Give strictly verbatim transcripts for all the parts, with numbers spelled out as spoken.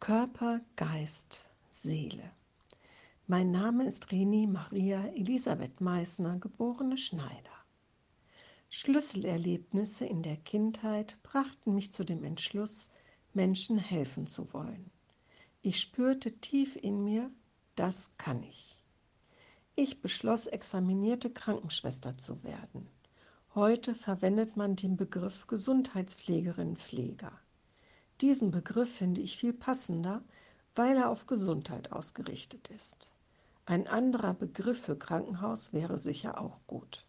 Körper, Geist, Seele. Mein Name ist Reni Maria Elisabeth Meissner, geborene Schneider. Schlüsselerlebnisse in der Kindheit brachten mich zu dem Entschluss, Menschen helfen zu wollen. Ich spürte tief in mir, das kann ich. Ich beschloss, examinierte Krankenschwester zu werden. Heute verwendet man den Begriff Gesundheitspflegerin-Pfleger. Diesen Begriff finde ich viel passender, weil er auf Gesundheit ausgerichtet ist. Ein anderer Begriff für Krankenhaus wäre sicher auch gut.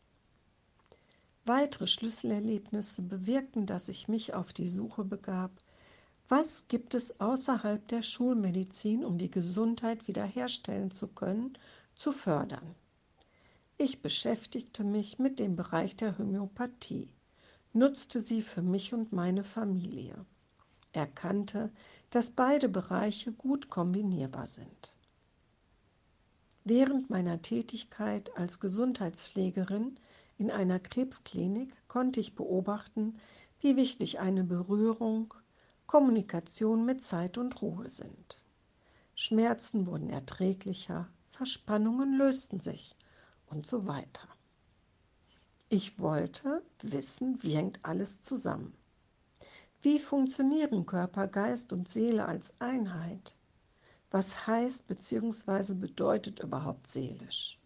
Weitere Schlüsselerlebnisse bewirkten, dass ich mich auf die Suche begab, was gibt es außerhalb der Schulmedizin, um die Gesundheit wiederherstellen zu können, zu fördern. Ich beschäftigte mich mit dem Bereich der Homöopathie, nutzte sie für mich und meine Familie. Erkannte, dass beide Bereiche gut kombinierbar sind. Während meiner Tätigkeit als Gesundheitspflegerin in einer Krebsklinik konnte ich beobachten, wie wichtig eine Berührung, Kommunikation mit Zeit und Ruhe sind. Schmerzen wurden erträglicher, Verspannungen lösten sich und so weiter. Ich wollte wissen, wie hängt alles zusammen. Wie funktionieren Körper, Geist und Seele als Einheit? Was heißt bzw. bedeutet überhaupt seelisch?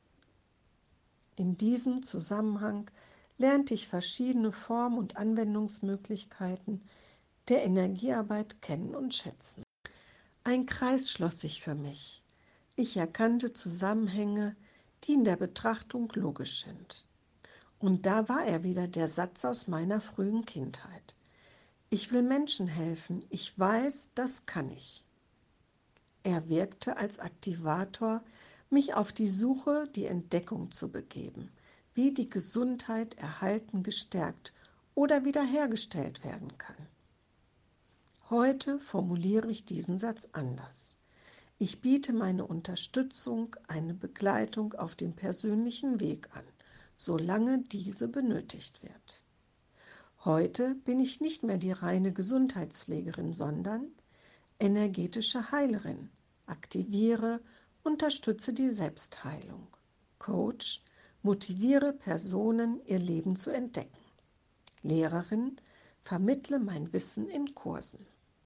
In diesem Zusammenhang lernte ich verschiedene Formen und Anwendungsmöglichkeiten der Energiearbeit kennen und schätzen. Ein Kreis schloss sich für mich. Ich erkannte Zusammenhänge, die in der Betrachtung logisch sind. Und da war er wieder, der Satz aus meiner frühen Kindheit. Ich will Menschen helfen, ich weiß, das kann ich. Er wirkte als Aktivator, mich auf die Suche, die Entdeckung zu begeben, wie die Gesundheit erhalten, gestärkt oder wiederhergestellt werden kann. Heute formuliere ich diesen Satz anders. Ich biete meine Unterstützung, eine Begleitung auf dem persönlichen Weg an, solange diese benötigt wird. Heute bin ich nicht mehr die reine Gesundheitspflegerin, sondern energetische Heilerin, aktiviere, unterstütze die Selbstheilung, Coach, motiviere Personen, ihr Leben zu entdecken, Lehrerin, vermittle mein Wissen in Kursen.